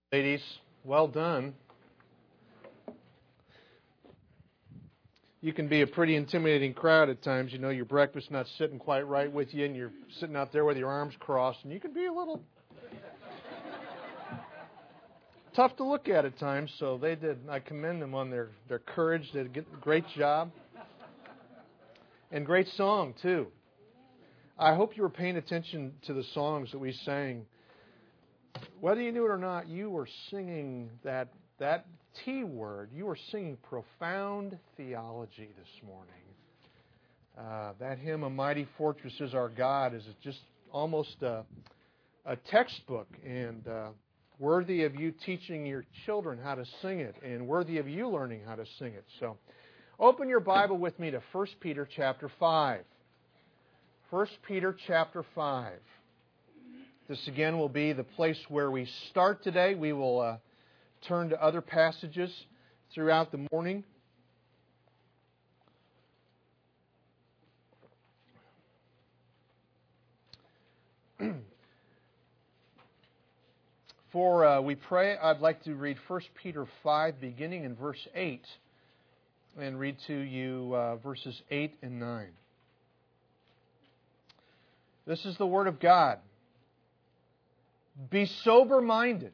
Ladies, well done. You can be a pretty intimidating crowd at times. You know, your breakfast's not sitting quite right with you, and you're sitting out there with your arms crossed, and you can be a little tough to look at times. So they did. I commend them on their courage. They did a great job. And great song, too. I hope you were paying attention to the songs that we sang. Whether you knew it or not, you were singing that T word. You were singing profound theology this morning. That hymn, "A Mighty Fortress is Our God," is just almost a textbook and worthy of you teaching your children how to sing it and worthy of you learning how to sing it. So open your Bible with me to 1 Peter chapter 5. 1 Peter chapter 5. This again will be the place where we start today. We will turn to other passages throughout the morning. For we pray, I'd like to read 1 Peter 5, beginning in verse 8, and read to you verses 8 and 9. This is the Word of God. "Be sober-minded.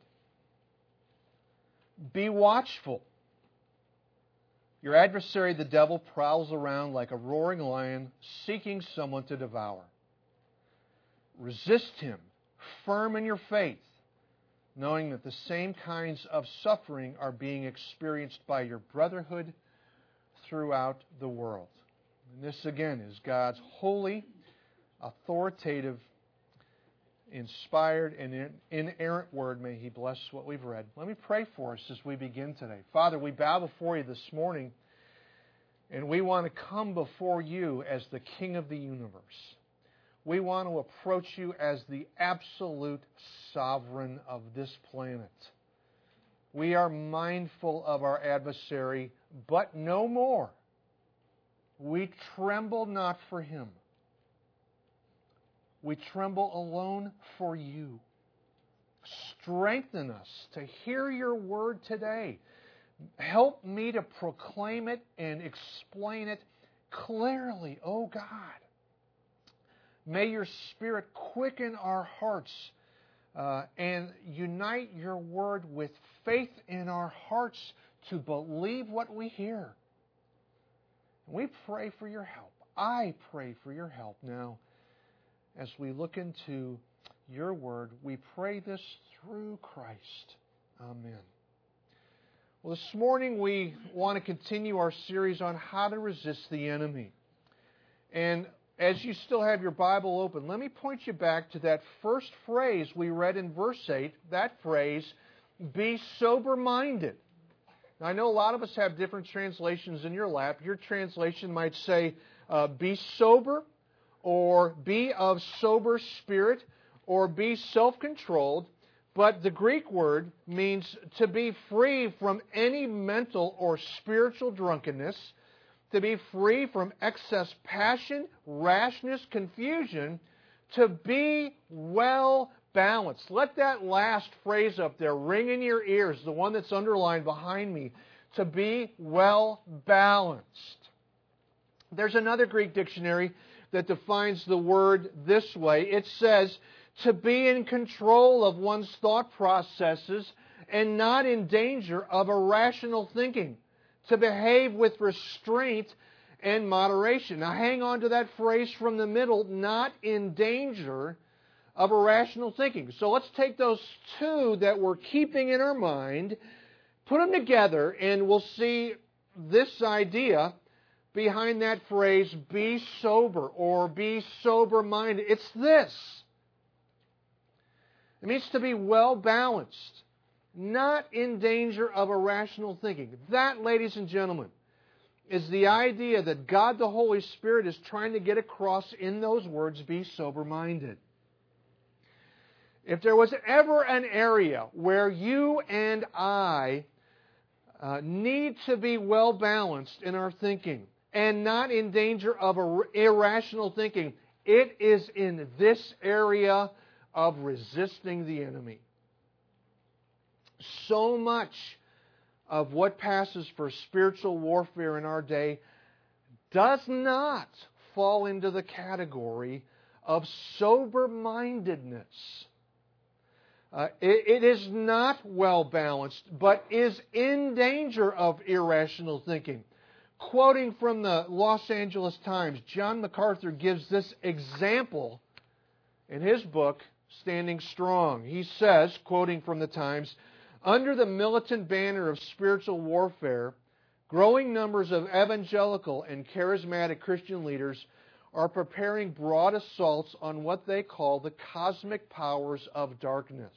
Be watchful. Your adversary, the devil, prowls around like a roaring lion, seeking someone to devour. Resist him, firm in your faith, knowing that the same kinds of suffering are being experienced by your brotherhood throughout the world." And this, again, is God's holy, authoritative, inspired and inerrant word. May He bless what we've read. Let me pray for us as we begin today. Father, we bow before You this morning, and we want to come before You as the King of the universe. We want to approach You as the absolute sovereign of this planet. We are mindful of our adversary, but no more. We tremble not for him. We tremble alone for You. Strengthen us to hear Your word today. Help me to proclaim it and explain it clearly, oh God. May Your Spirit quicken our hearts and unite Your word with faith in our hearts to believe what we hear. We pray for Your help. I pray for Your help now. As we look into Your word, we pray this through Christ. Amen. Well, this morning we want to continue our series on how to resist the enemy. And as you still have your Bible open, let me point you back to that first phrase we read in verse 8, that phrase, "Be sober-minded." Now, I know a lot of us have different translations in your lap. Your translation might say, "Be sober," or "be of sober spirit," or "be self-controlled." But the Greek word means to be free from any mental or spiritual drunkenness, to be free from excess passion, rashness, confusion, to be well balanced. Let that last phrase up there ring in your ears, the one that's underlined behind me, to be well balanced. There's another Greek dictionary that defines the word this way. It says, to be in control of one's thought processes and not in danger of irrational thinking. To behave with restraint and moderation. Now hang on to that phrase from the middle, not in danger of irrational thinking. So let's take those two that we're keeping in our mind, put them together, and we'll see this idea behind that phrase, "be sober" or "be sober-minded." It's this. It means to be well balanced, not in danger of irrational thinking. That, ladies and gentlemen, is the idea that God the Holy Spirit is trying to get across in those words, "be sober-minded." If there was ever an area where you and I need to be well balanced in our thinking and not in danger of irrational thinking, it is in this area of resisting the enemy. So much of what passes for spiritual warfare in our day does not fall into the category of sober-mindedness. It is not well balanced, but is in danger of irrational thinking. Quoting from the Los Angeles Times, John MacArthur gives this example in his book, Standing Strong. He says, quoting from the Times, "Under the militant banner of spiritual warfare, growing numbers of evangelical and charismatic Christian leaders are preparing broad assaults on what they call the cosmic powers of darkness.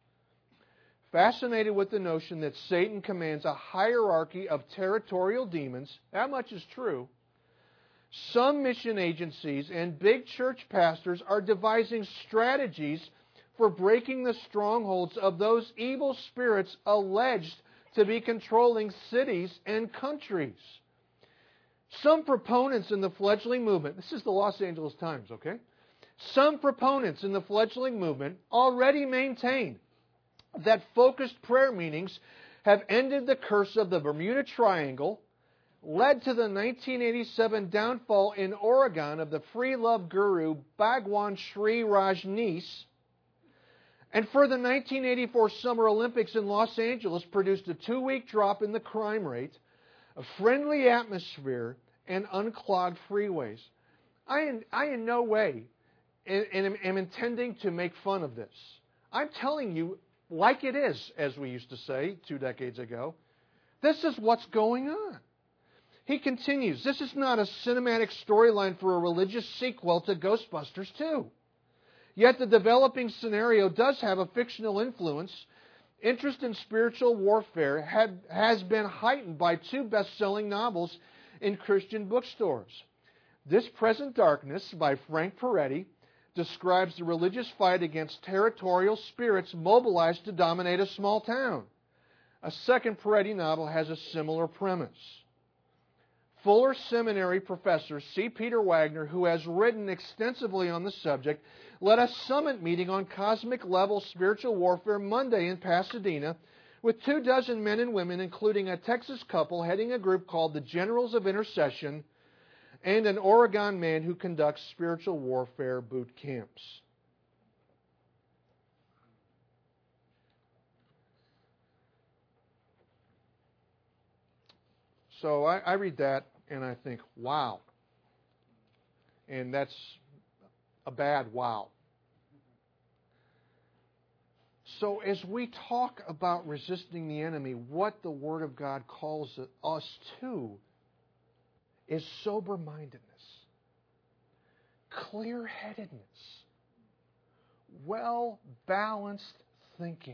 Fascinated with the notion that Satan commands a hierarchy of territorial demons, that much is true, some mission agencies and big church pastors are devising strategies for breaking the strongholds of those evil spirits alleged to be controlling cities and countries. Some proponents in the fledgling movement," this is the Los Angeles Times, okay? "Some proponents in the fledgling movement already maintain that focused prayer meetings have ended the curse of the Bermuda Triangle, led to the 1987 downfall in Oregon of the free love guru Bhagwan Sri Rajneesh, and for the 1984 Summer Olympics in Los Angeles produced a 2-week drop in the crime rate, a friendly atmosphere, and unclogged freeways." I in no way am intending to make fun of this. I'm telling you, like it is, as we used to say 2 decades ago, this is what's going on. He continues, "This is not a cinematic storyline for a religious sequel to Ghostbusters 2. Yet the developing scenario does have a fictional influence. Interest in spiritual warfare has been heightened by 2 best-selling novels in Christian bookstores. This Present Darkness by Frank Peretti describes the religious fight against territorial spirits mobilized to dominate a small town. A second Peretti novel has a similar premise. Fuller Seminary professor C. Peter Wagner, who has written extensively on the subject, led a summit meeting on cosmic-level spiritual warfare Monday in Pasadena with 24 men and women, including a Texas couple heading a group called the Generals of Intercession and an Oregon man who conducts spiritual warfare boot camps." So I read that and I think, wow. And that's a bad wow. So as we talk about resisting the enemy, what the Word of God calls us to is sober-mindedness, clear-headedness, well-balanced thinking.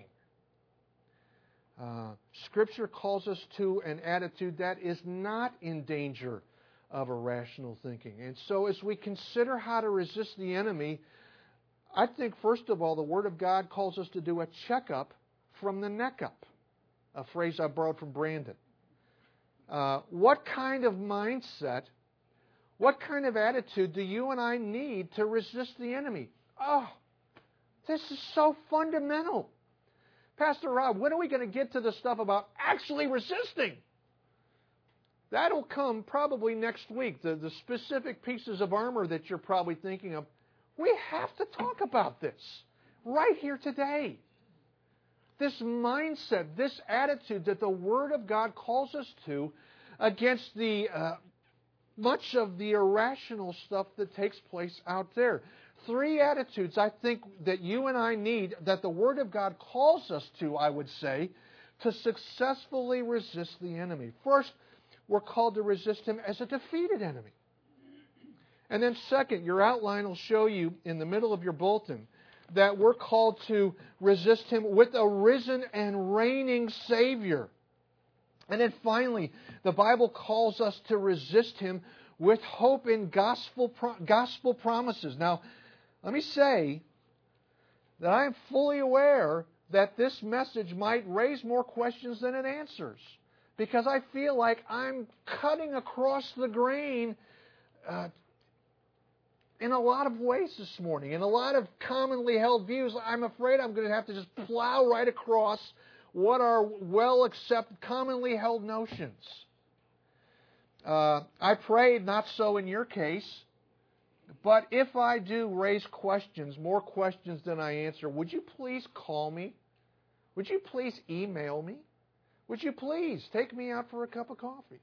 Scripture calls us to an attitude that is not in danger of irrational thinking. And so as we consider how to resist the enemy, I think, first of all, the Word of God calls us to do a checkup from the neck up, a phrase I borrowed from Brandon. What kind of mindset, what kind of attitude do you and I need to resist the enemy? Oh, this is so fundamental. Pastor Rob, when are we going to get to the stuff about actually resisting? That'll come probably next week, the specific pieces of armor that you're probably thinking of. We have to talk about this right here today. This mindset, this attitude that the Word of God calls us to against the much of the irrational stuff that takes place out there. 3 attitudes I think that you and I need, that the Word of God calls us to, I would say, to successfully resist the enemy. First, we're called to resist him as a defeated enemy. And then second, your outline will show you in the middle of your bulletin that we're called to resist him with a risen and reigning Savior. And then finally, the Bible calls us to resist him with hope in gospel promises. Now, let me say that I am fully aware that this message might raise more questions than it answers, because I feel like I'm cutting across the grain in a lot of ways this morning. In a lot of commonly held views, I'm afraid I'm going to have to just plow right across what are well-accepted, commonly held notions. I pray not so in your case, but if I do raise questions, more questions than I answer, would you please call me? Would you please email me? Would you please take me out for a cup of coffee?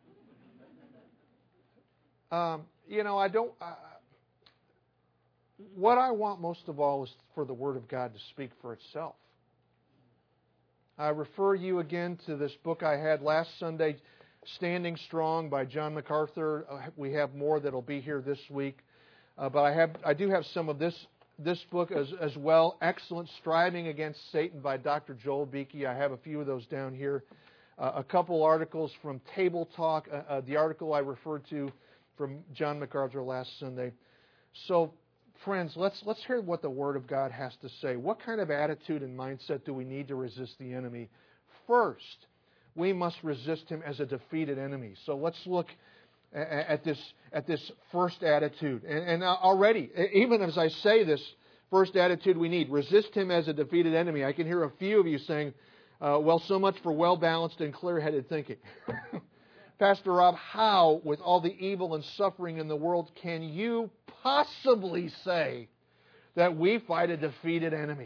What I want most of all is for the Word of God to speak for itself. I refer you again to this book I had last Sunday, Standing Strong by John MacArthur. We have more that will be here this week. But I do have some of this book as well. Excellent, Striving Against Satan by Dr. Joel Beeke. I have a few of those down here. A couple articles from Table Talk, the article I referred to from John MacArthur last Sunday. So, friends, let's hear what the Word of God has to say. What kind of attitude and mindset do we need to resist the enemy? First, we must resist him as a defeated enemy. So let's look at this first attitude. And already, even as I say this first attitude we need, resist him as a defeated enemy, I can hear a few of you saying, well, so much for well-balanced and clear-headed thinking. Pastor Rob, how, with all the evil and suffering in the world, can you possibly say that we fight a defeated enemy?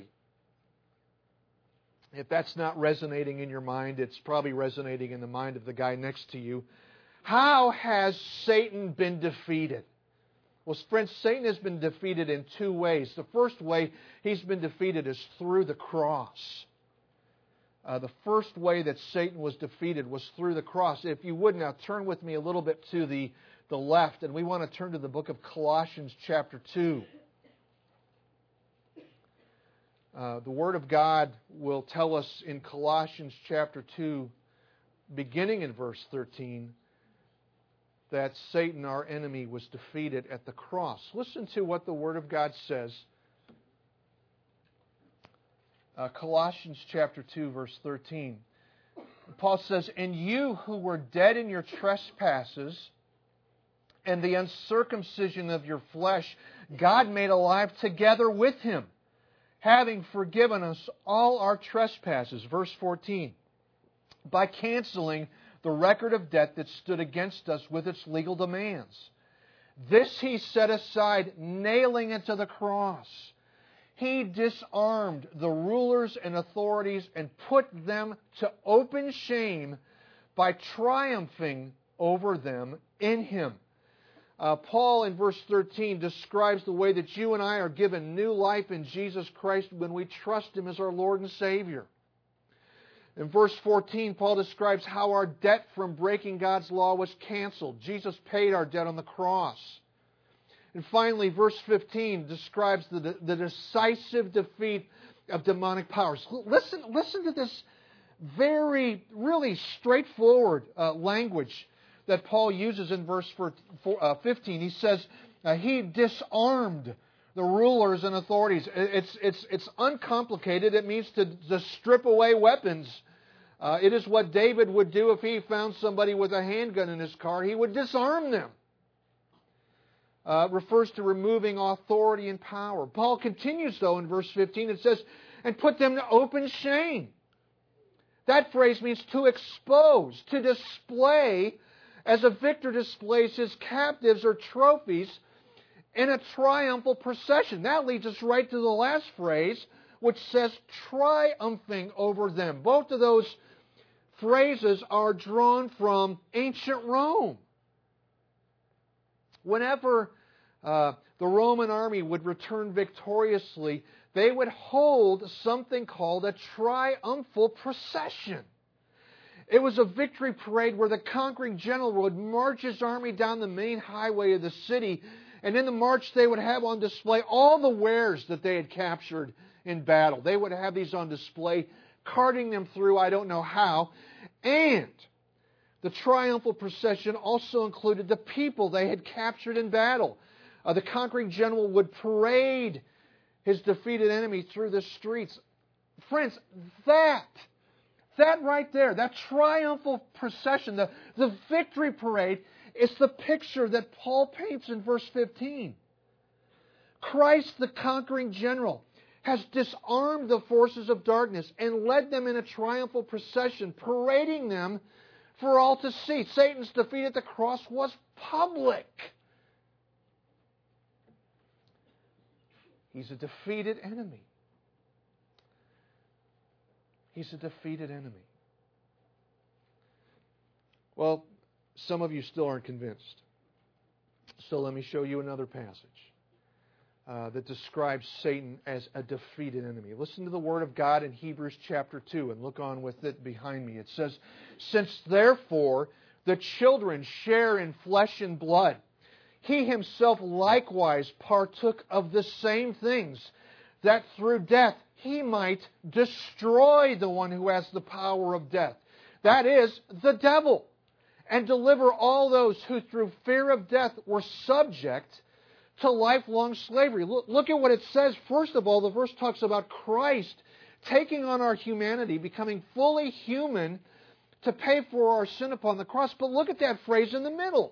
If that's not resonating in your mind, it's probably resonating in the mind of the guy next to you. How has Satan been defeated? Well, friends, Satan has been defeated in two ways. The first way he's been defeated is through the cross. The first way that Satan was defeated was through the cross. If you would now turn with me a little bit to the left, and we want to turn to the book of Colossians chapter 2. The Word of God will tell us in Colossians chapter 2, beginning in verse 13, that Satan, our enemy, was defeated at the cross. Listen to what the Word of God says. Colossians chapter 2, verse 13. Paul says, "And you who were dead in your trespasses and the uncircumcision of your flesh, God made alive together with Him, having forgiven us all our trespasses." Verse 14. "By canceling the record of debt that stood against us with its legal demands. This He set aside, nailing it to the cross. He disarmed the rulers and authorities and put them to open shame by triumphing over them in Him." Paul in verse 13 describes the way that you and I are given new life in Jesus Christ when we trust Him as our Lord and Savior. In verse 14, Paul describes how our debt from breaking God's law was canceled. Jesus paid our debt on the cross. And finally, verse 15 describes the decisive defeat of demonic powers. Listen to this very, really straightforward language that Paul uses in verse 15. He says, He disarmed the rulers and authorities. It's uncomplicated. It means to strip away weapons. It is what David would do if he found somebody with a handgun in his car. He would disarm them. Refers to removing authority and power. Paul continues, though, in verse 15. It says, "And put them to open shame." That phrase means to expose, to display, as a victor displays his captives or trophies in a triumphal procession. That leads us right to the last phrase, which says triumphing over them. Both of those phrases are drawn from ancient Rome. Whenever the Roman army would return victoriously, they would hold something called a triumphal procession. It was a victory parade where the conquering general would march his army down the main highway of the city, and in the march they would have on display all the wares that they had captured in battle. They would have these on display, carting them through, I don't know how, and the triumphal procession also included the people they had captured in battle. The conquering general would parade his defeated enemy through the streets. Friends, that right there, that triumphal procession, the victory parade, is the picture that Paul paints in verse 15. Christ, the conquering general, has disarmed the forces of darkness and led them in a triumphal procession, parading them for all to see. Satan's defeat at the cross was public. He's a defeated enemy. He's a defeated enemy. Well, some of you still aren't convinced. So let me show you another passage that describes Satan as a defeated enemy. Listen to the Word of God in Hebrews chapter 2 and look on with it behind me. It says, "Since therefore the children share in flesh and blood, he himself likewise partook of the same things, that through death he might destroy the one who has the power of death, that is, the devil, and deliver all those who through fear of death were subject to lifelong slavery." Look at what it says. First of all, the verse talks about Christ taking on our humanity, becoming fully human to pay for our sin upon the cross. But look at that phrase in the middle.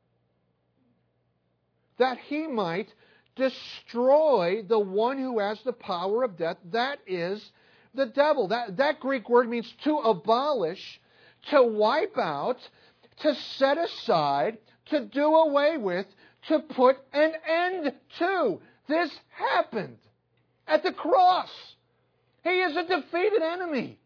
That he might destroy the one who has the power of death, that is, the devil. That Greek word means to abolish, to wipe out, to set aside, to do away with, to put an end to. This happened at the cross. He is a defeated enemy.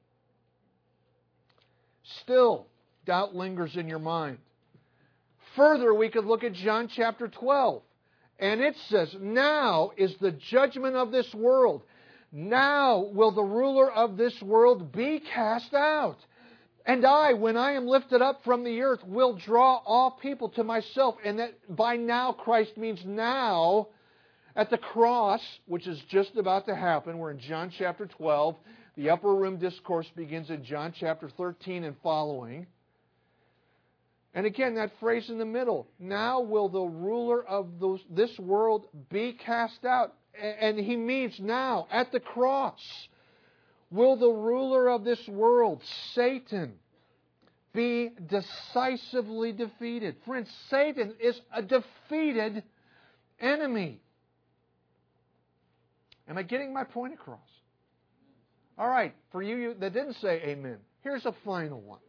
Still, doubt lingers in your mind. Further, we could look at John chapter 12. And it says, "Now is the judgment of this world. Now will the ruler of this world be cast out. And I, when I am lifted up from the earth, will draw all people to myself." And that by now, Christ means now at the cross, which is just about to happen. We're in John chapter 12. The upper room discourse begins in John chapter 13 and following. And again, that phrase in the middle, "Now will the ruler of this world be cast out." And he means now, at the cross, will the ruler of this world, Satan, be decisively defeated. Friends, Satan is a defeated enemy. Am I getting my point across? All right, for you that didn't say amen, here's a final one.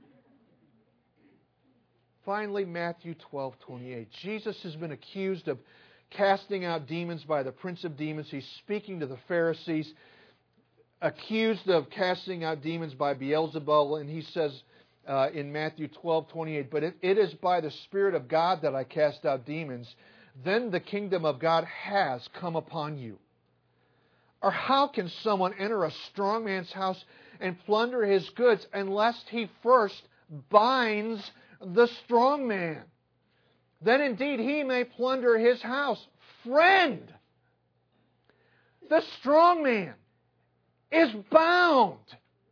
Finally, Matthew 12:28. Jesus has been accused of casting out demons by the prince of demons. He's speaking to the Pharisees, accused of casting out demons by Beelzebul, and he says in Matthew 12:28, "But it is by the Spirit of God that I cast out demons, then the kingdom of God has come upon you." Or how can someone enter a strong man's house and plunder his goods unless he first binds the strong man? Then indeed he may plunder his house. Friend, the strong man is bound.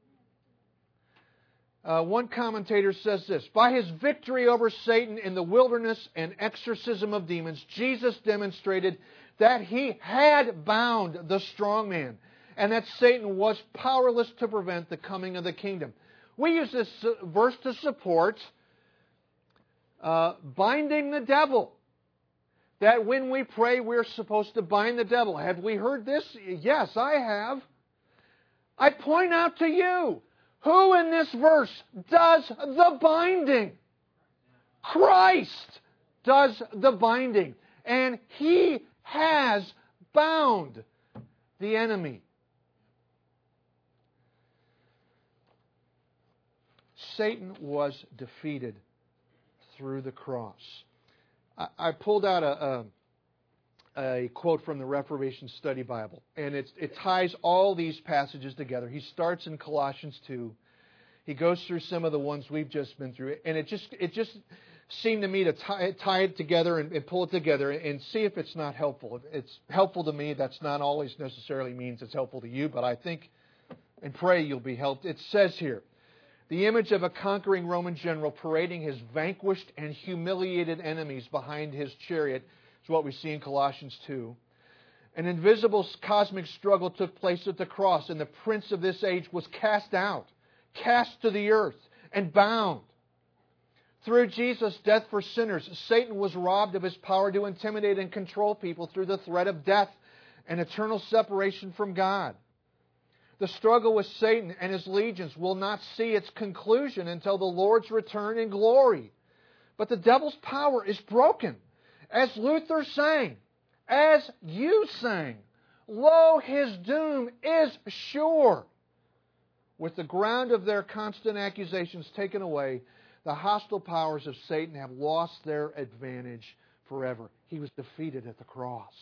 One commentator says this: "By his victory over Satan in the wilderness and exorcism of demons, Jesus demonstrated that he had bound the strong man and that Satan was powerless to prevent the coming of the kingdom." We use this verse to support binding the devil. That when we pray, we're supposed to bind the devil. Have we heard this? Yes, I have. I point out to you, who in this verse does the binding? Christ does the binding. And He has bound the enemy. Satan was defeated through the cross. I pulled out a quote from the Reformation Study Bible, and it ties all these passages together. He starts in Colossians 2. He goes through some of the ones we've just been through, and it just seemed to me to tie it together and pull it together and see if it's not helpful. If it's helpful to me, that's not always necessarily means it's helpful to you, but I think and pray you'll be helped. It says here, the image of a conquering Roman general parading his vanquished and humiliated enemies behind his chariot is what we see in Colossians 2. An invisible cosmic struggle took place at the cross, and the prince of this age was cast out, cast to the earth, and bound. Through Jesus' death for sinners, Satan was robbed of his power to intimidate and control people through the threat of death and eternal separation from God. The struggle with Satan and his legions will not see its conclusion until the Lord's return in glory. But the devil's power is broken. As Luther sang, as you sang, lo, his doom is sure. With the ground of their constant accusations taken away, the hostile powers of Satan have lost their advantage forever. He was defeated at the cross.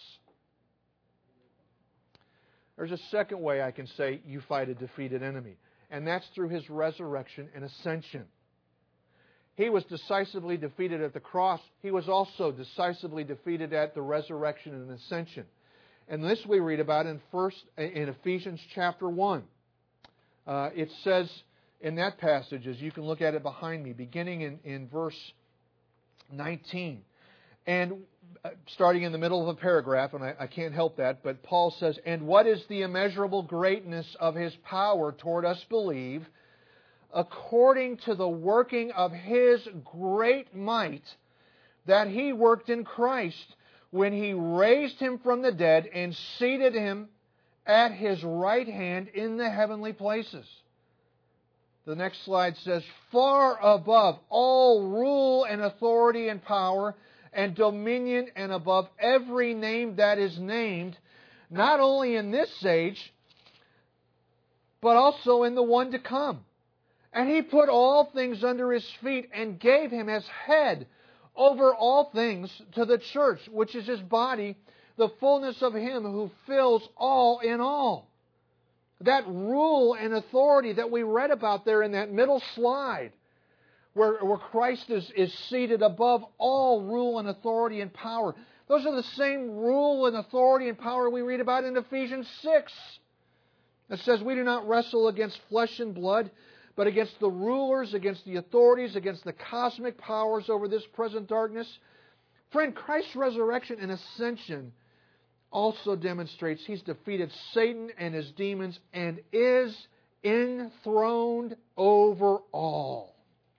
There's a second way I can say you fight a defeated enemy, and that's through His resurrection and ascension. He was decisively defeated at the cross. He was also decisively defeated at the resurrection and ascension. And this we read about in Ephesians chapter 1. It says in that passage, as you can look at it behind me, beginning in verse 19, and starting in the middle of a paragraph, and I can't help that, but Paul says, "And what is the immeasurable greatness of His power toward us believe, according to the working of His great might that He worked in Christ, when He raised Him from the dead and seated Him at His right hand in the heavenly places." The next slide says, "Far above all rule and authority and power and dominion, and above every name that is named, not only in this age, but also in the one to come. And He put all things under His feet and gave Him as head over all things to the church, which is His body, the fullness of Him who fills all in all." That rule and authority that we read about there in that middle slide, where Christ is seated above all rule and authority and power. Those are the same rule and authority and power we read about in Ephesians 6. It says, "We do not wrestle against flesh and blood, but against the rulers, against the authorities, against the cosmic powers over this present darkness." Friend, Christ's resurrection and ascension also demonstrates He's defeated Satan and his demons and is enthroned over all.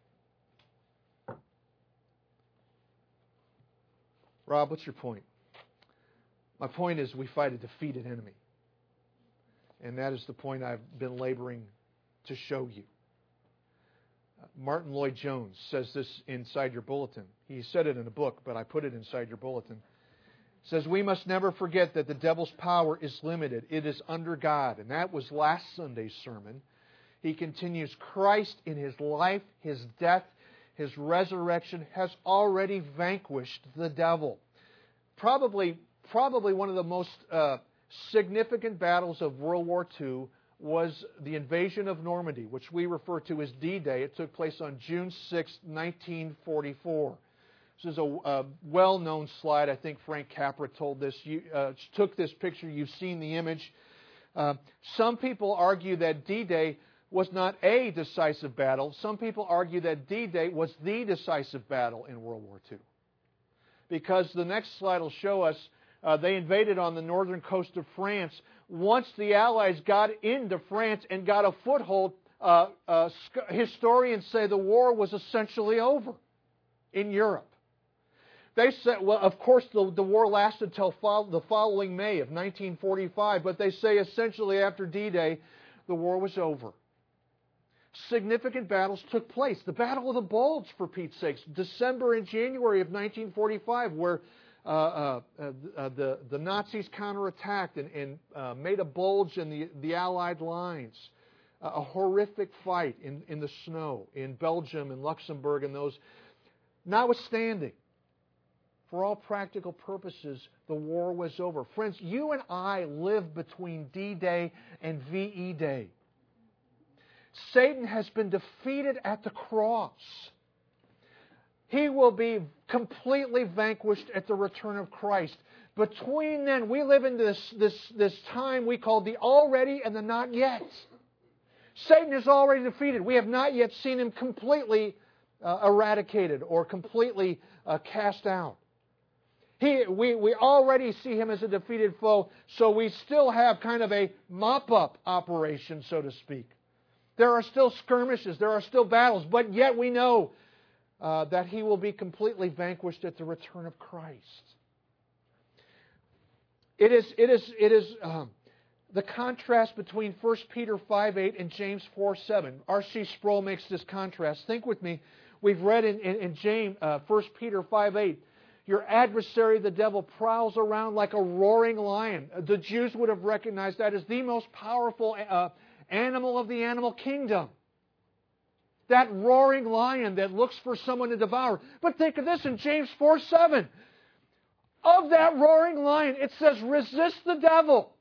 Rob, what's your point? My point is we fight a defeated enemy. And that is the point I've been laboring to show you. Martin Lloyd-Jones says this inside your bulletin. He said it in a book, but I put it inside your bulletin. He says, "We must never forget that the devil's power is limited. It is under God." And that was last Sunday's sermon. He continues, "Christ in His life, His death, His resurrection has already vanquished the devil." Probably one of the most significant battles of World War II was the invasion of Normandy, which we refer to as D-Day. It took place on June 6, 1944. This is a well-known slide. I think Frank Capra told this. Took this picture. You've seen the image. Some people argue that D-Day was not a decisive battle. Some people argue that D-Day was the decisive battle in World War II. Because the next slide will show us they invaded on the northern coast of France. Once the Allies got into France and got a foothold, historians say the war was essentially over in Europe. They said, well, of course, the war lasted till the following May of 1945, but they say essentially after D-Day, the war was over. Significant battles took place. The Battle of the Bulge, for Pete's sakes, December and January of 1945, where the Nazis counterattacked and made a bulge in the Allied lines. A horrific fight in the snow in Belgium and Luxembourg and those. Notwithstanding, for all practical purposes, the war was over. Friends, you and I live between D-Day and VE Day. Satan has been defeated at the cross. He will be completely vanquished at the return of Christ. Between then, we live in this time we call the already and the not yet. Satan is already defeated. We have not yet seen him completely eradicated or completely cast out. We already see him as a defeated foe, so we still have kind of a mop-up operation, so to speak. There are still skirmishes, there are still battles, but yet we know that he will be completely vanquished at the return of Christ. It is the contrast between 1 Peter 5:8 and James 4:7. R.C. Sproul makes this contrast. Think with me. We've read in James 1 Peter 5:8, your adversary, the devil, prowls around like a roaring lion. The Jews would have recognized that as the most powerful animal of the animal kingdom. That roaring lion that looks for someone to devour. But think of this in James 4:7. Of that roaring lion, it says, resist the devil,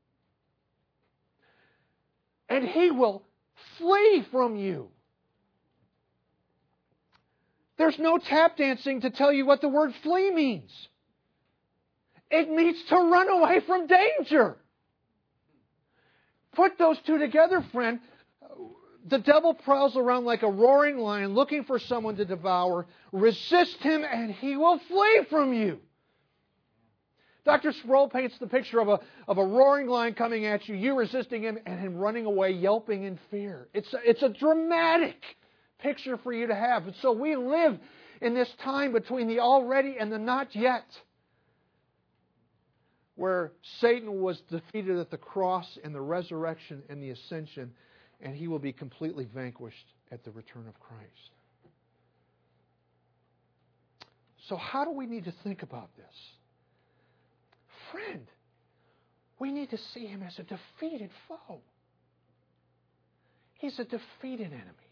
and he will flee from you. There's no tap dancing to tell you what the word flee means. It means to run away from danger. Put those two together, friend. The devil prowls around like a roaring lion looking for someone to devour. Resist him and he will flee from you. Dr. Sproul paints the picture of a roaring lion coming at you, you resisting him, and him running away, yelping in fear. It's a dramatic picture for you to have. And so we live in this time between the already and the not yet, where Satan was defeated at the cross and the resurrection and the ascension, and he will be completely vanquished at the return of Christ. So how do we need to think about this? Friend, we need to see him as a defeated foe. He's a defeated enemy.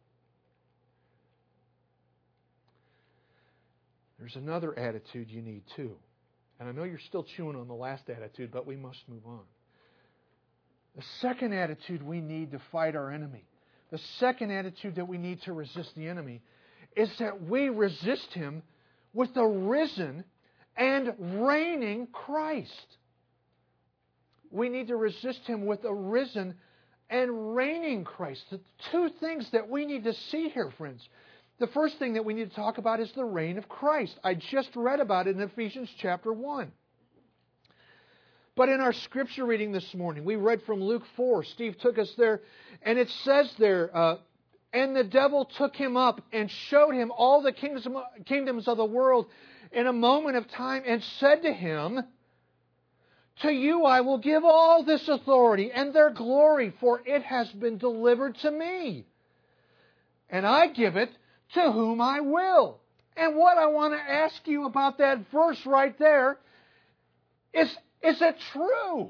There's another attitude you need too. And I know you're still chewing on the last attitude, but we must move on. The second attitude we need to fight our enemy, the second attitude that we need to resist the enemy, is that we resist him with the risen and reigning Christ. We need to resist him with a risen and reigning Christ. The two things that we need to see here, friends. The first thing that we need to talk about is the reign of Christ. I just read about it in Ephesians chapter 1. But in our scripture reading this morning, we read from Luke 4. Steve took us there, and it says there, and the devil took him up and showed him all the kingdoms of the world in a moment of time, and said to him, to you I will give all this authority and their glory, for it has been delivered to me. And I give it to whom I will. And what I want to ask you about that verse right there is it true?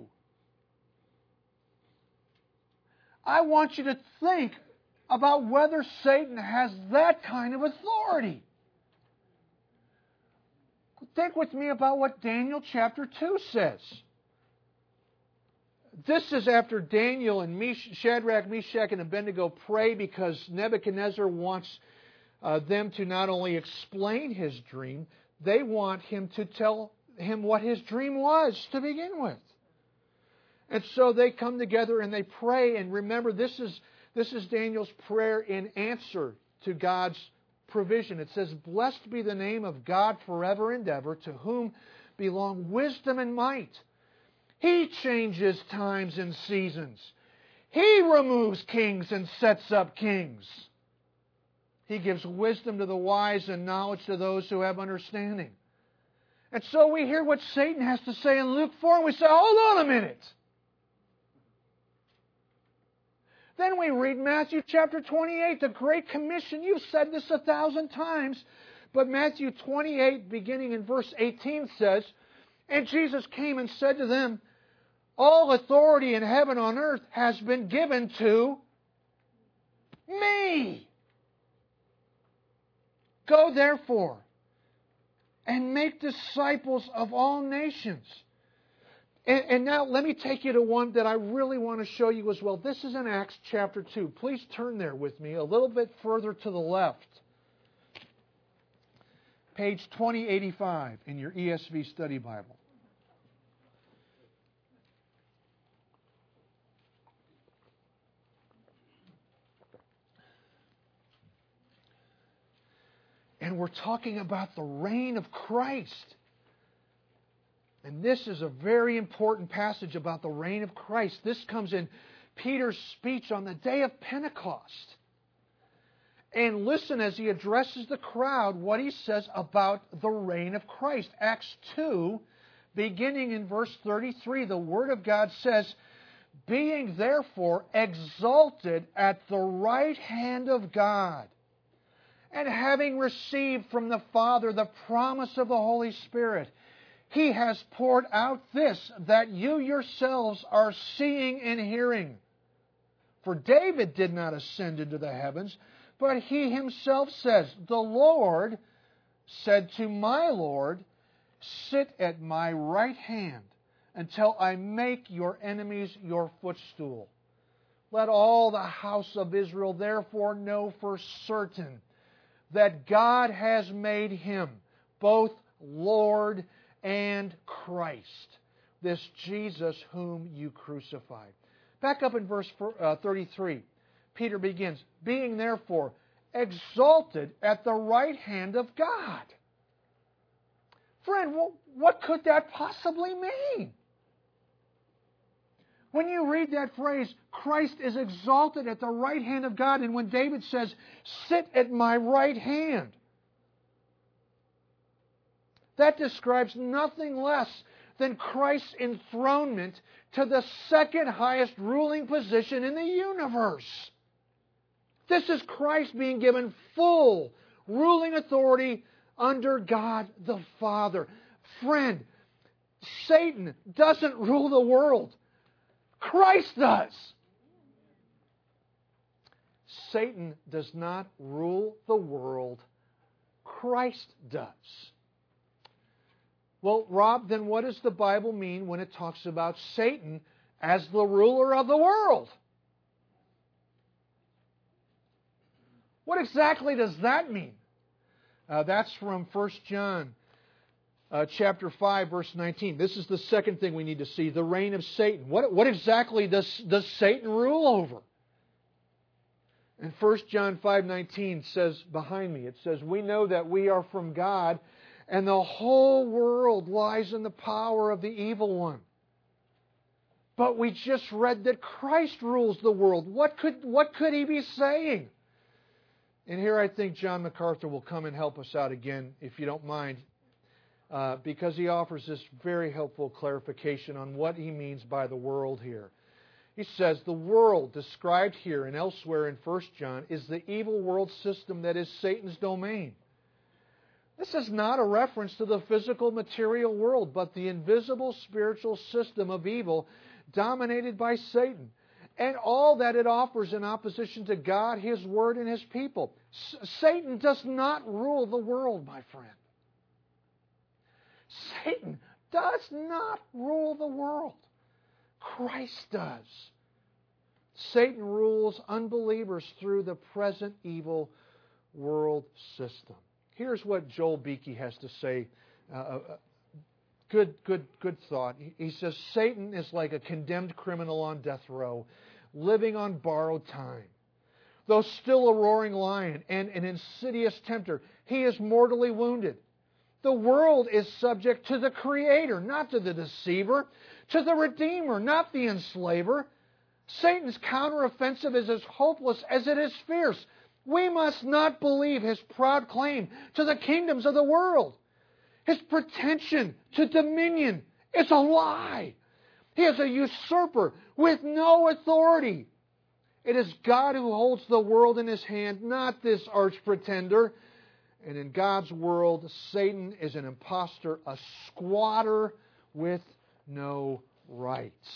I want you to think about whether Satan has that kind of authority. Think with me about what Daniel chapter 2 says. This is after Daniel and Shadrach, Meshach, and Abednego pray because Nebuchadnezzar wants them to not only explain his dream, they want him to tell him what his dream was to begin with. And so they come together and they pray. And remember, this is Daniel's prayer in answer to God's provision. It says, blessed be the name of God forever and ever, to whom belong wisdom and might. He changes times and seasons. He removes kings and sets up kings. He gives wisdom to the wise and knowledge to those who have understanding. And so we hear what Satan has to say in Luke 4, and we say, hold on a minute. Then we read Matthew chapter 28, the Great Commission. You've said this 1,000 times, but Matthew 28, beginning in verse 18, says, and Jesus came and said to them, all authority in heaven and on earth has been given to me. Go therefore and make disciples of all nations. And now let me take you to one that I really want to show you as well. This is in Acts chapter 2. Please turn there with me a little bit further to the left. Page 2085 in your ESV study Bible. And we're talking about the reign of Christ. And this is a very important passage about the reign of Christ. This comes in Peter's speech on the day of Pentecost. And listen as he addresses the crowd what he says about the reign of Christ. Acts 2, Beginning in verse 33, the Word of God says, being therefore exalted at the right hand of God, and having received from the Father the promise of the Holy Spirit, He has poured out this, that you yourselves are seeing and hearing. For David did not ascend into the heavens, but he himself says, the Lord said to my Lord, sit at my right hand until I make your enemies your footstool. Let all the house of Israel therefore know for certain that God has made Him both Lord and Christ, this Jesus whom you crucified. Back up in verse 33, Peter begins, being therefore exalted at the right hand of God. Friend, what could that possibly mean? When you read that phrase, Christ is exalted at the right hand of God, and when David says, sit at my right hand, that describes nothing less than Christ's enthronement to the second highest ruling position in the universe. This is Christ being given full ruling authority under God the Father. Friend, Satan doesn't rule the world. Christ does. Satan does not rule the world. Christ does. Well, Rob, then what does the Bible mean when it talks about Satan as the ruler of the world? What exactly does that mean? That's from 1 John chapter 5, verse 19. This is the second thing we need to see, the reign of Satan. What exactly does Satan rule over? And 1 John 5:19 says behind me, it says, we know that we are from God, and the whole world lies in the power of the evil one. But we just read that Christ rules the world. What could He be saying? And here I think John MacArthur will come and help us out again, if you don't mind, because he offers this very helpful clarification on what he means by the world here. He says, the world described here and elsewhere in 1 John is the evil world system that is Satan's domain. This is not a reference to the physical material world, but the invisible spiritual system of evil dominated by Satan, and all that it offers in opposition to God, His Word, and His people. Satan does not rule the world, my friend. Satan does not rule the world. Christ does. Satan rules unbelievers through the present evil world system. Here's what Joel Beeke has to say. Good thought. He says, Satan is like a condemned criminal on death row, living on borrowed time. Though still a roaring lion and an insidious tempter, he is mortally wounded. The world is subject to the Creator, not to the deceiver, to the Redeemer, not the enslaver. Satan's counteroffensive is as hopeless as it is fierce. We must not believe his proud claim to the kingdoms of the world. His pretension to dominion is a lie. He is a usurper with no authority. It is God who holds the world in His hand, not this arch pretender. And in God's world, Satan is an impostor, a squatter with no rights.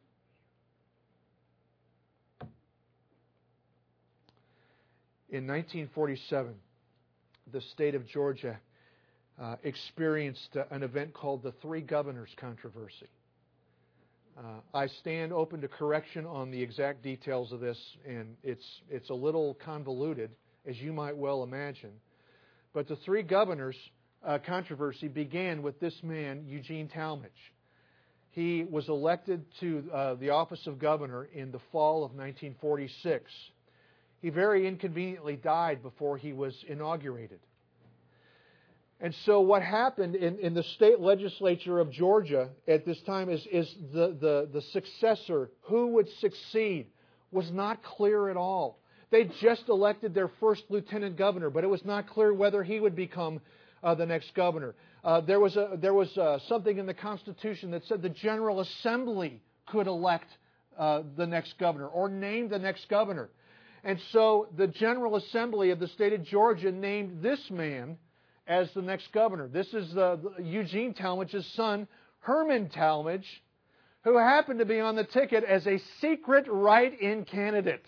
In 1947, the state of Georgia experienced an event called the Three Governors Controversy. I stand open to correction on the exact details of this, and it's a little convoluted, as you might well imagine. But the Three Governors controversy began with this man, Eugene Talmadge. He was elected to the office of governor in the fall of 1946. He very inconveniently died before he was inaugurated. And so what happened in the state legislature of Georgia at this time is the successor, who would succeed, was not clear at all. They just elected their first lieutenant governor, but it was not clear whether he would become the next governor. There was something in the Constitution that said the General Assembly could elect the next governor or name the next governor. And so the General Assembly of the state of Georgia named this man as the next governor. This is Eugene Talmadge's son, Herman Talmadge, who happened to be on the ticket as a secret write-in candidate.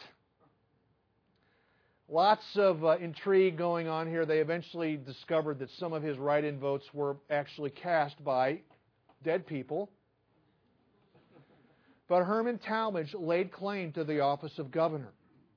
Lots of intrigue going on here. They eventually discovered that some of his write-in votes were actually cast by dead people. But Herman Talmadge laid claim to the office of governor.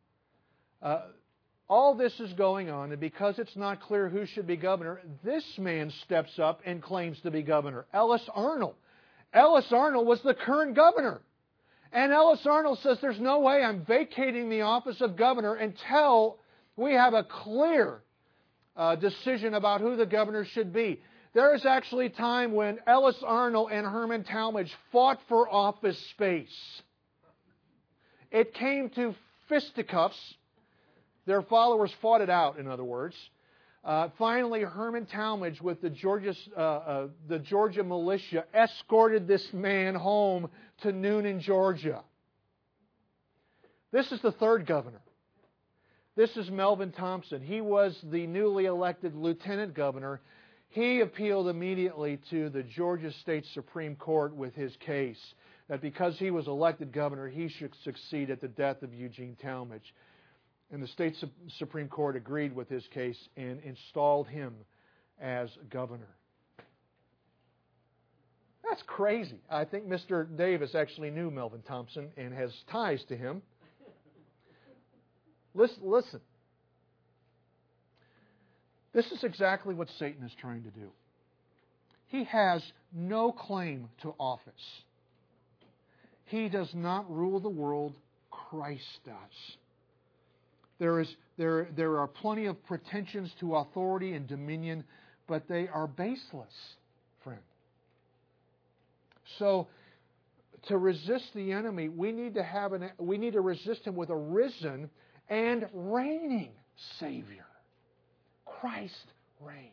All this is going on, and because it's not clear who should be governor, this man steps up and claims to be governor, Ellis Arnold. Ellis Arnold was the current governor. And Ellis Arnold says, there's no way I'm vacating the office of governor until we have a clear decision about who the governor should be. There is actually a time when Ellis Arnold and Herman Talmadge fought for office space. It came to fisticuffs. Their followers fought it out, in other words. Finally, Herman Talmadge with the Georgia militia escorted this man home to Noonan, Georgia. This is the third governor. This is Melvin Thompson. He was the newly elected lieutenant governor. He appealed immediately to the Georgia State Supreme Court with his case that because he was elected governor, he should succeed at the death of Eugene Talmadge. And the state Supreme Court agreed with his case and installed him as governor. That's crazy. I think Mr. Davis actually knew Melvin Thompson and has ties to him. Listen. This is exactly what Satan is trying to do. He has no claim to office. He does not rule the world. Christ does. There are plenty of pretensions to authority and dominion, but they are baseless, friend. So, to resist the enemy, we need to resist him with a risen and reigning Savior. Christ reigns.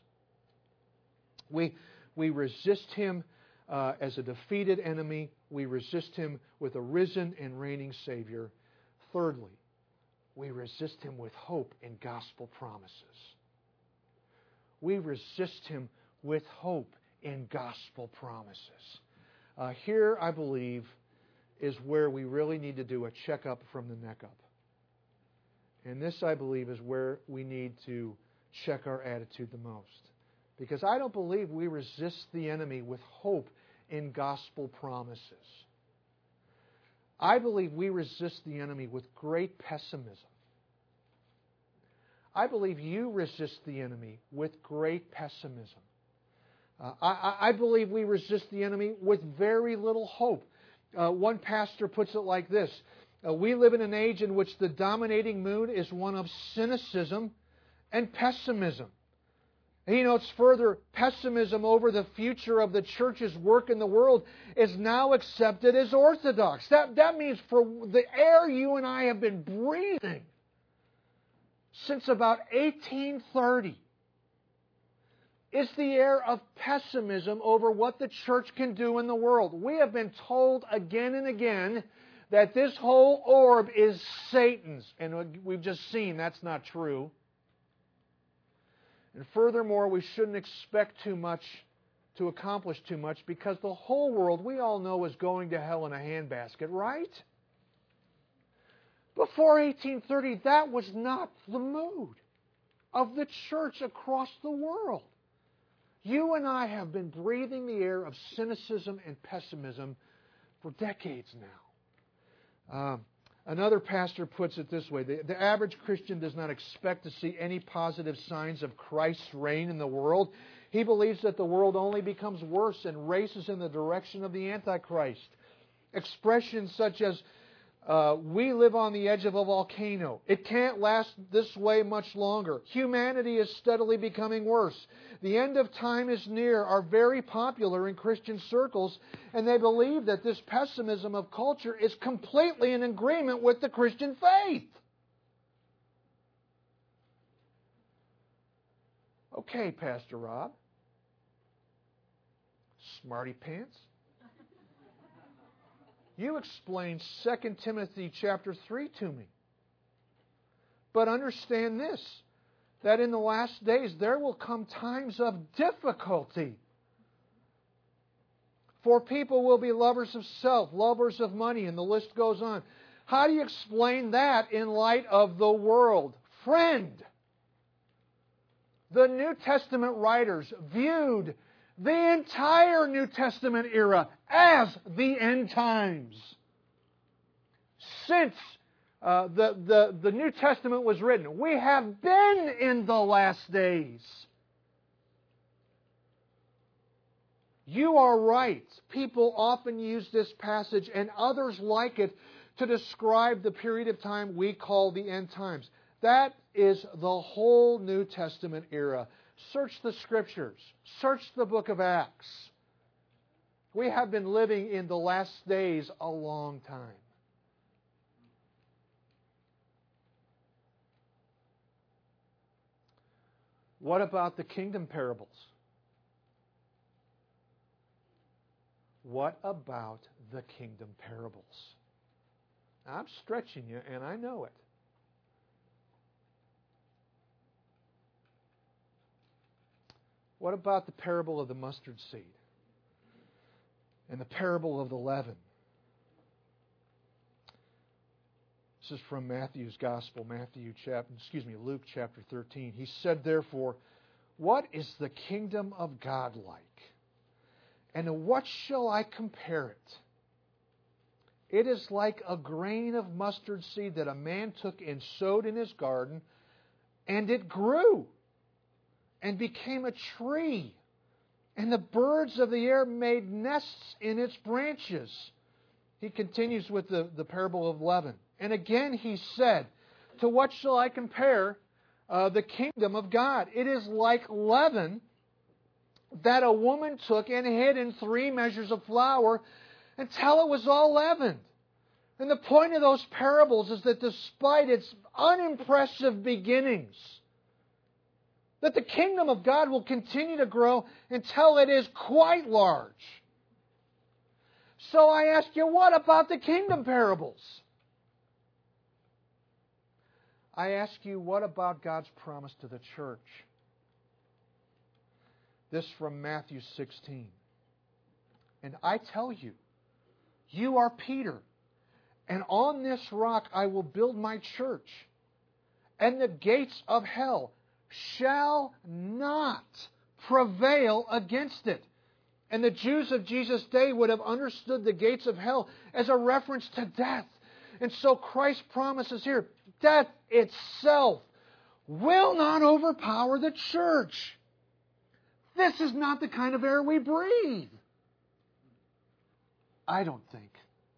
We resist him as a defeated enemy. We resist him with a risen and reigning Savior. Thirdly, we resist him with hope in gospel promises. We resist him with hope in gospel promises. Here, I believe, is where we really need to do a checkup from the neck up. And this, I believe, is where we need to check our attitude the most. Because I don't believe we resist the enemy with hope in gospel promises. I believe we resist the enemy with great pessimism. I believe you resist the enemy with great pessimism. I believe we resist the enemy with very little hope. One pastor puts it like this. We live in an age in which the dominating mood is one of cynicism and pessimism. He notes further, pessimism over the future of the church's work in the world is now accepted as orthodox. That means for the air you and I have been breathing since about 1830 is the air of pessimism over what the church can do in the world. We have been told again and again that this whole orb is Satan's. And we've just seen that's not true. And furthermore, we shouldn't expect too much to accomplish too much because the whole world, we all know, is going to hell in a handbasket, right? Before 1830, that was not the mood of the church across the world. You and I have been breathing the air of cynicism and pessimism for decades now. Another pastor puts it this way. The average Christian does not expect to see any positive signs of Christ's reign in the world. He believes that the world only becomes worse and races in the direction of the Antichrist. Expressions such as, we live on the edge of a volcano. It can't last this way much longer. Humanity is steadily becoming worse. The end of time is near are very popular in Christian circles, and they believe that this pessimism of culture is completely in agreement with the Christian faith. Okay, Pastor Rob. Smarty pants. You explained 2 Timothy chapter 3 to me. But understand this, that in the last days there will come times of difficulty. For people will be lovers of self, lovers of money, and the list goes on. How do you explain that in light of the world? Friend, the New Testament writers viewed the entire New Testament era as the end times. Since the New Testament was written, we have been in the last days. You are right. People often use this passage and others like it to describe the period of time we call the end times. That is the whole New Testament era. Search the Scriptures. Search the book of Acts. We have been living in the last days a long time. What about the kingdom parables? What about the kingdom parables? I'm stretching you, and I know it. What about the parable of the mustard seed? And the parable of the leaven? This is from Matthew's Gospel, Luke chapter 13. He said, therefore, what is the kingdom of God like? And to what shall I compare it? It is like a grain of mustard seed that a man took and sowed in his garden, and it grew and became a tree, and the birds of the air made nests in its branches. He continues with the parable of leaven. And again he said, to what shall I compare the kingdom of God? It is like leaven that a woman took and hid in 3 measures of flour until it was all leavened. And the point of those parables is that despite its unimpressive beginnings, that the kingdom of God will continue to grow until it is quite large. So I ask you, what about the kingdom parables? I ask you, what about God's promise to the church? This from Matthew 16. And I tell you, you are Peter, and on this rock I will build my church, and the gates of hell shall not prevail against it. And the Jews of Jesus' day would have understood the gates of hell as a reference to death. And so Christ promises here, death itself will not overpower the church. This is not the kind of air we breathe. I don't think.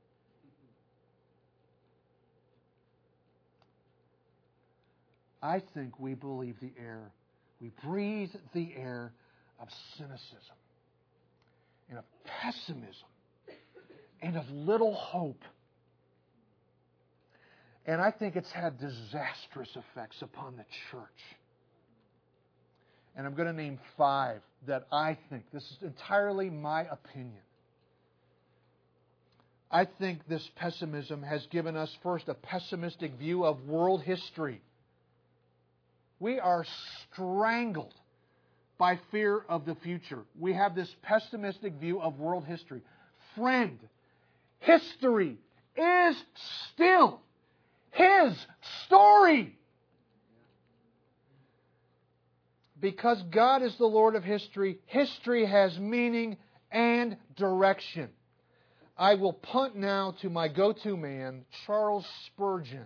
I think we believe the air. We breathe the air of cynicism and of pessimism and of little hope. And I think it's had disastrous effects upon the church. And I'm going to name 5 that I think, this is entirely my opinion. I think this pessimism has given us first a pessimistic view of world history. We are strangled by fear of the future. We have this pessimistic view of world history. Friend, history is still His story. Because God is the Lord of history, history has meaning and direction. I will punt now to my go-to man, Charles Spurgeon.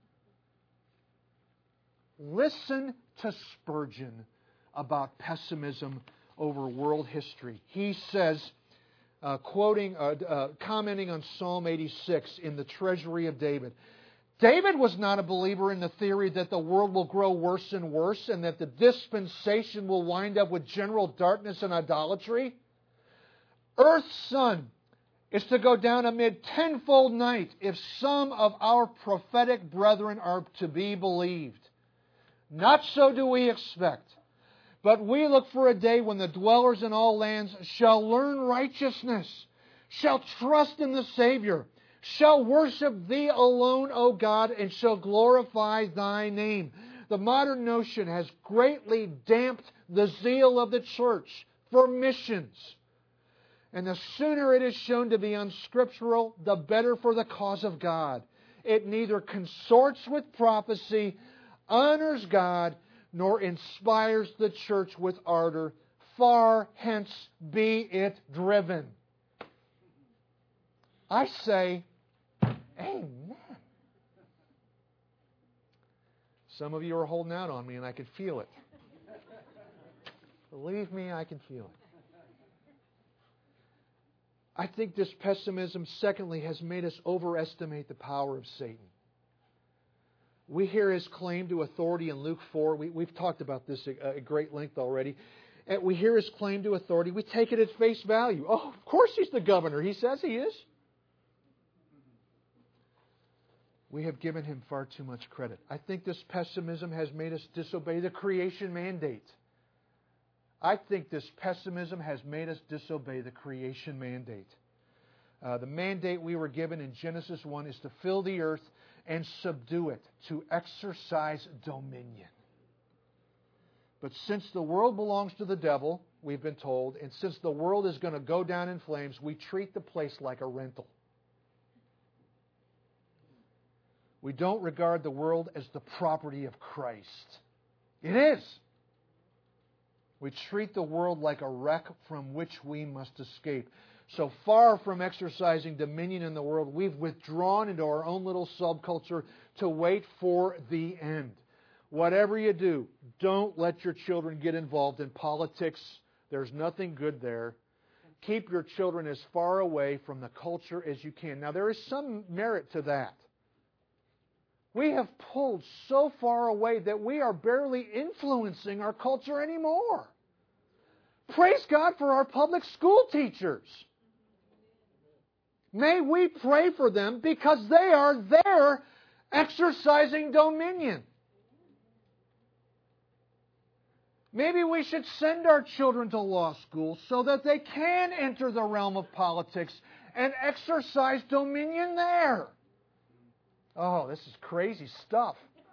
Listen to Spurgeon about pessimism over world history. He says, commenting on Psalm 86 in the Treasury of David, David was not a believer in the theory that the world will grow worse and worse and that the dispensation will wind up with general darkness and idolatry. Earth's sun is to go down amid tenfold night if some of our prophetic brethren are to be believed. Not so do we expect. But we look for a day when the dwellers in all lands shall learn righteousness, shall trust in the Savior, shall worship Thee alone, O God, and shall glorify Thy name. The modern notion has greatly damped the zeal of the church for missions. And the sooner it is shown to be unscriptural, the better for the cause of God. It neither consorts with prophecy, honors God, nor inspires the church with ardor. Far hence be it driven. I say, amen. Some of you are holding out on me, and I can feel it. Believe me, I can feel it. I think this pessimism, secondly, has made us overestimate the power of Satan. We hear his claim to authority in Luke 4. We've talked about this at great length already. And we hear his claim to authority. We take it at face value. Oh, of course he's the governor. He says he is. We have given him far too much credit. I think this pessimism has made us disobey the creation mandate. I think this pessimism has made us disobey the creation mandate. The mandate we were given in Genesis 1 is to fill the earth and subdue it, to exercise dominion. But since the world belongs to the devil, we've been told, and since the world is going to go down in flames, we treat the place like a rental. We don't regard the world as the property of Christ. It is. We treat the world like a wreck from which we must escape. So far from exercising dominion in the world, we've withdrawn into our own little subculture to wait for the end. Whatever you do, don't let your children get involved in politics. There's nothing good there. Keep your children as far away from the culture as you can. Now, there is some merit to that. We have pulled so far away that we are barely influencing our culture anymore. Praise God for our public school teachers. May we pray for them because they are there exercising dominion. Maybe we should send our children to law school so that they can enter the realm of politics and exercise dominion there. Oh, this is crazy stuff.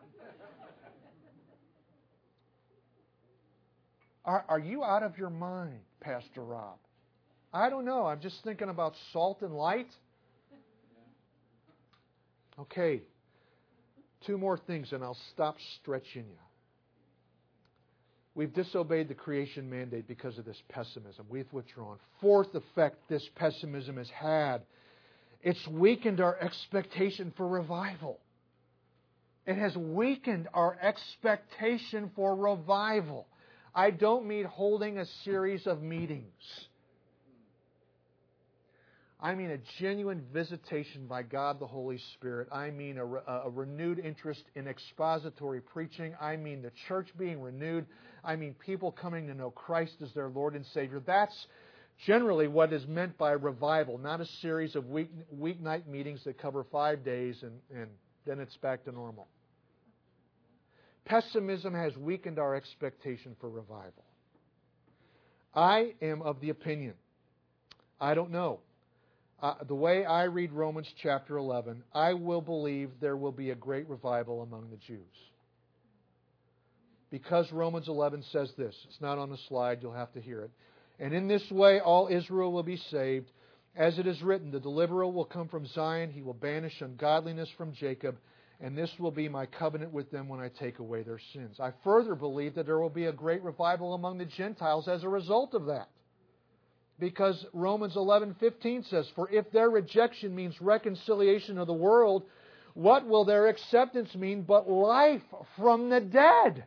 Are you out of your mind, Pastor Rob? I don't know. I'm just thinking about salt and light. Okay. 2 more things and I'll stop stretching you. We've disobeyed the creation mandate because of this pessimism. We've withdrawn. Fourth effect this pessimism has had, it's weakened our expectation for revival. It has weakened our expectation for revival. I don't mean holding a series of meetings. I mean a genuine visitation by God the Holy Spirit. I mean a renewed interest in expository preaching. I mean the church being renewed. I mean people coming to know Christ as their Lord and Savior. That's generally what is meant by revival, not a series of weeknight meetings that cover 5 days and then it's back to normal. Pessimism has weakened our expectation for revival. I am of the opinion, I don't know, the way I read Romans chapter 11, I will believe there will be a great revival among the Jews. Because Romans 11 says this. It's not on the slide, you'll have to hear it. And in this way all Israel will be saved. As it is written, the deliverer will come from Zion, he will banish ungodliness from Jacob, and this will be my covenant with them when I take away their sins. I further believe that there will be a great revival among the Gentiles as a result of that. Because Romans 11:15 says, for if their rejection means reconciliation of the world, what will their acceptance mean but life from the dead?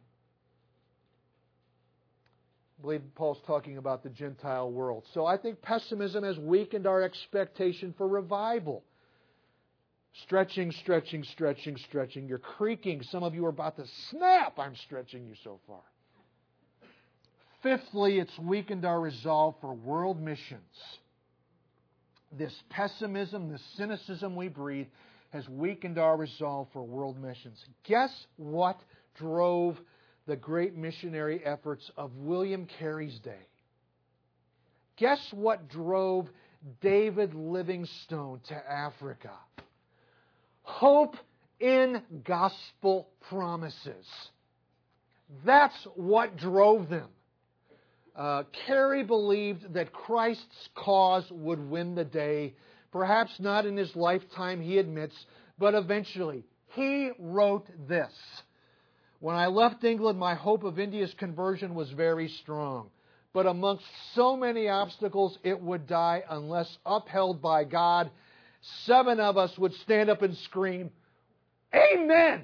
I believe Paul's talking about the Gentile world. So I think pessimism has weakened our expectation for revival. Stretching. You're creaking. Some of you are about to snap. I'm stretching you so far. Fifthly, it's weakened our resolve for world missions. This pessimism, this cynicism we breathe, has weakened our resolve for world missions. Guess what drove the great missionary efforts of William Carey's day. Guess what drove David Livingstone to Africa? Hope in gospel promises. That's what drove them. Carey believed that Christ's cause would win the day. Perhaps not in his lifetime, he admits, but eventually. He wrote this: "When I left England, my hope of India's conversion was very strong. But amongst so many obstacles, it would die unless upheld by God. 7 of us would stand up and scream, 'Amen!'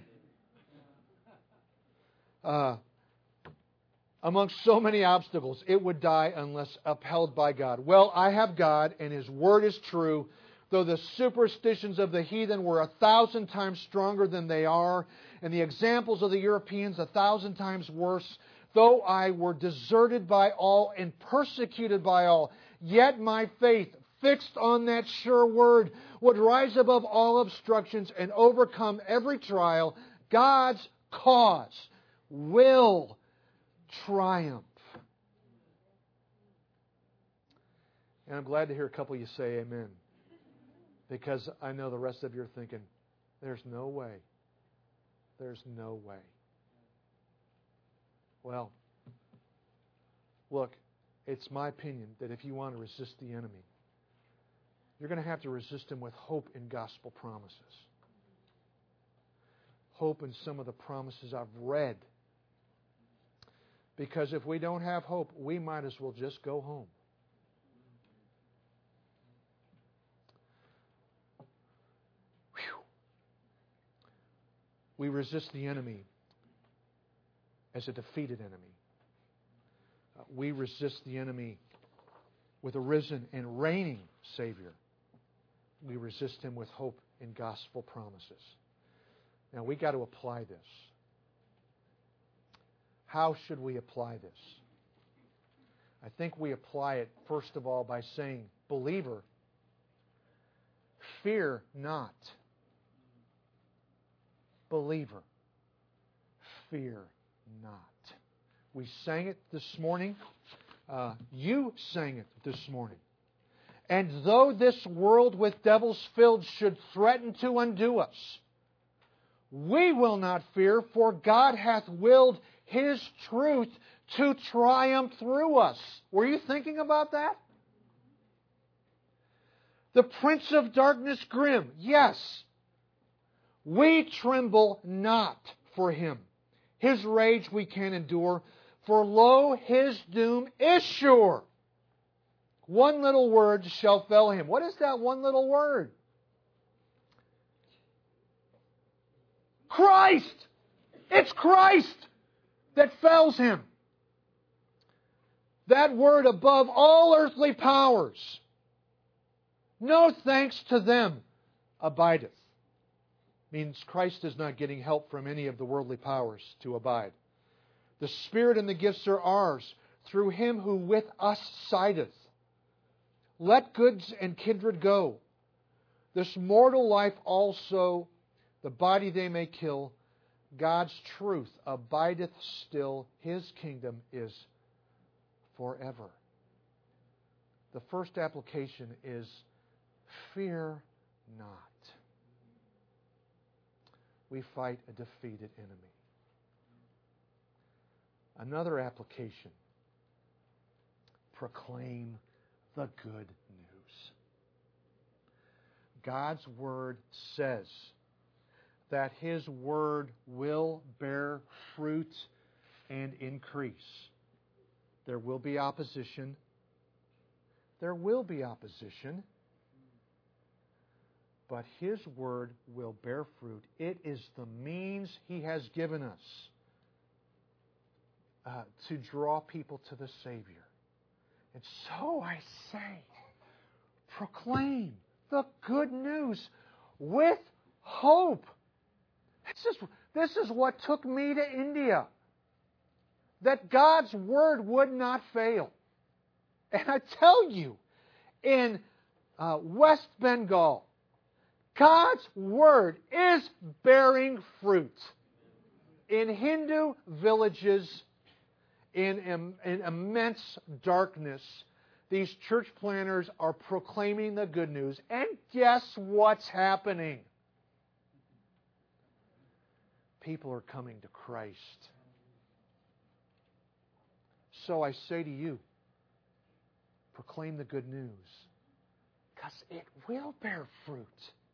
Amongst so many obstacles, it would die unless upheld by God. Well, I have God, and His Word is true. Though the superstitions of the heathen were 1,000 times stronger than they are, and the examples of the Europeans 1,000 times worse, though I were deserted by all and persecuted by all, yet my faith, fixed on that sure word, would rise above all obstructions and overcome every trial. God's cause will triumph." And I'm glad to hear a couple of you say amen. Because I know the rest of you are thinking, there's no way. There's no way. Well, look, it's my opinion that if you want to resist the enemy, you're going to have to resist him with hope in gospel promises. Hope in some of the promises I've read. Because if we don't have hope, we might as well just go home. We resist the enemy as a defeated enemy. We resist the enemy with a risen and reigning Savior. We resist Him with hope in gospel promises. Now, we got to apply this. How should we apply this? I think we apply it, first of all, by saying, believer, fear not. Believer, fear not. We sang it this morning. You sang it this morning. And though this world with devils filled should threaten to undo us, we will not fear, for God hath willed His truth to triumph through us. Were you thinking about that? The prince of darkness grim, yes. We tremble not for him. His rage we can endure, for lo, his doom is sure. One little word shall fell him. What is that one little word? Christ! It's Christ that fells him. That word above all earthly powers. No thanks to them abideth. Means Christ is not getting help from any of the worldly powers to abide. The Spirit and the gifts are ours through Him who with us sideth. Let goods and kindred go. This mortal life also, the body they may kill. God's truth abideth still. His kingdom is forever. The first application is fear not. We fight a defeated enemy. Another application, proclaim the good news. God's Word says that His Word will bear fruit and increase. There will be opposition. There will be opposition. But His Word will bear fruit. It is the means He has given us to draw people to the Savior. And so I say, proclaim the good news with hope. This is what took me to India. That God's Word would not fail. And I tell you, in West Bengal, God's Word is bearing fruit. In Hindu villages, in immense darkness, these church planners are proclaiming the good news. And guess what's happening? People are coming to Christ. So I say to you, proclaim the good news, because it will bear fruit.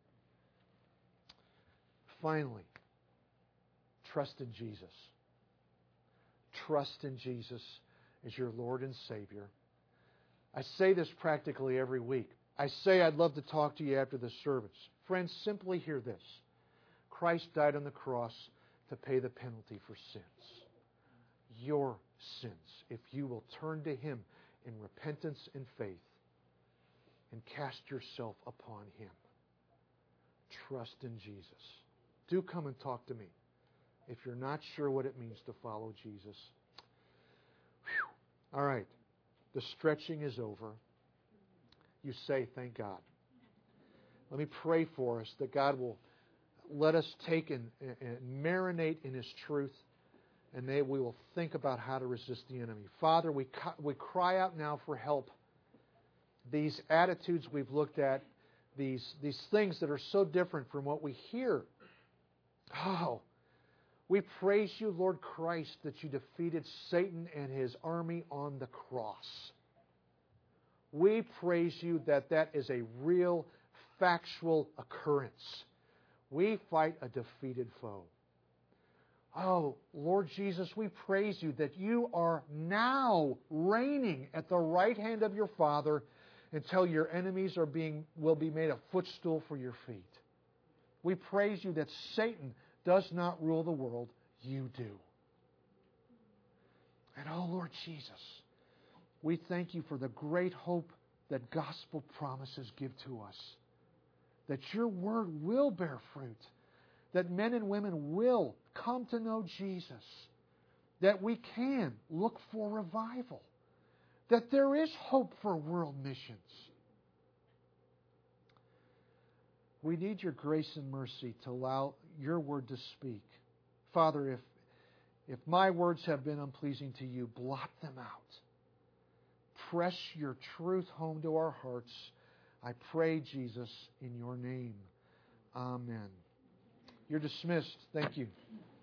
Finally, trust in Jesus. Trust in Jesus as your Lord and Savior. I say this practically every week. I say I'd love to talk to you after the service. Friends, simply hear this. Christ died on the cross to pay the penalty for sins. Your sins. If you will turn to Him in repentance and faith and cast yourself upon Him. Trust in Jesus. Do come and talk to me if you're not sure what it means to follow Jesus. Whew. All right. The stretching is over. You say, thank God. Let me pray for us that God will let us take and marinate in His truth, and we will think about how to resist the enemy. Father, we cry out now for help. These attitudes we've looked at, these things that are so different from what we hear. Oh, we praise you, Lord Christ, that you defeated Satan and his army on the cross. We praise you that is a real, factual occurrence. We fight a defeated foe. Oh, Lord Jesus, we praise you that you are now reigning at the right hand of your Father until your enemies will be made a footstool for your feet. We praise you that Satan does not rule the world, you do. And oh, Lord Jesus, we thank you for the great hope that gospel promises give to us. That your word will bear fruit. That men and women will come to know Jesus. That we can look for revival. That there is hope for world missions. We need your grace and mercy to allow your word to speak. Father, if my words have been unpleasing to you, blot them out. Press your truth home to our hearts. I pray, Jesus, in your name. Amen. You're dismissed. Thank you.